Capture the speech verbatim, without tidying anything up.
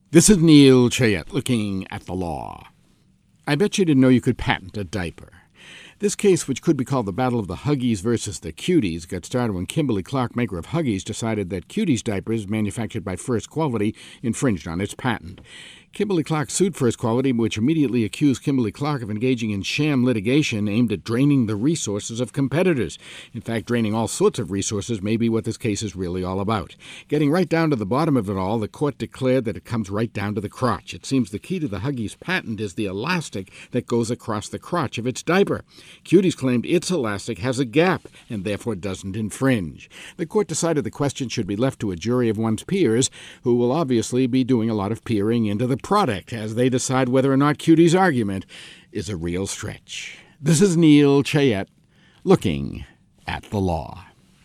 This is Neil Chayette looking at the law. I bet you didn't know you could patent a diaper. This case, which could be called the Battle of the Huggies versus the Cuties, got started when Kimberly-Clark, maker of Huggies, decided that Cuties diapers manufactured by First Quality infringed on its patent. Kimberly-Clark sued First Quality, which immediately accused Kimberly-Clark of engaging in sham litigation aimed at draining the resources of competitors. In fact, draining all sorts of resources may be what this case is really all about. Getting right down to the bottom of it all, the court declared that it comes right down to the crotch. It seems the key to the Huggies patent is the elastic that goes across the crotch of its diaper. Cuties claimed its elastic has a gap and therefore doesn't infringe. The court decided the question should be left to a jury of one's peers, who will obviously be doing a lot of peering into the product as they decide whether or not Cuties' argument is a real stretch. This is Neil Chayette looking at the law.